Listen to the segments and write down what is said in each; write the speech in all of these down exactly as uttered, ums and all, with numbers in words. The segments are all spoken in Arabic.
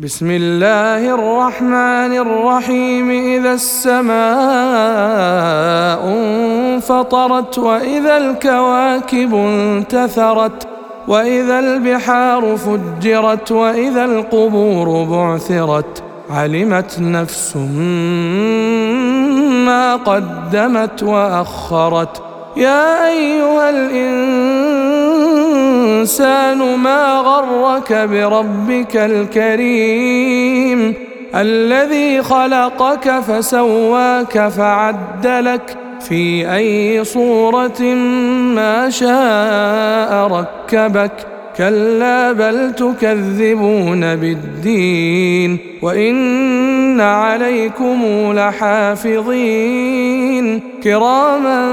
بسم الله الرحمن الرحيم. إذا السماء انفطرت وإذا الكواكب انتثرت وإذا البحار فجرت وإذا القبور بعثرت علمت نفس ما قدمت وأخرت. يا أيها الإنسان ما غرك بربك الكريم الذي خلقك فسواك فعدلك في أي صورة ما شاء ركبك. كلا بل تكذبون بالدين وإن عليكم لحافظين كراما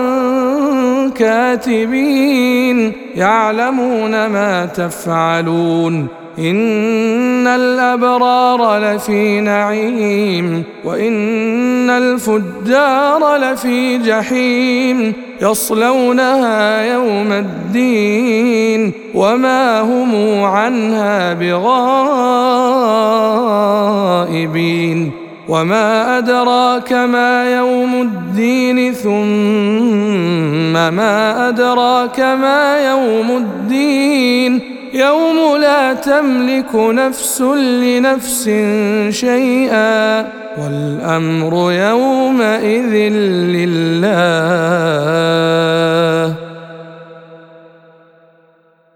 كاتبين يعلمون ما تفعلون. إن الأبرار لفي نعيم وإن الفجار لفي جحيم يصلونها يوم الدين وما هم عنها بغائبين. وما أدراك ما يوم الدين ثم ما أدراك ما يوم الدين يوم لا تملك نفس لنفس شيئا والأمر يومئذ لله.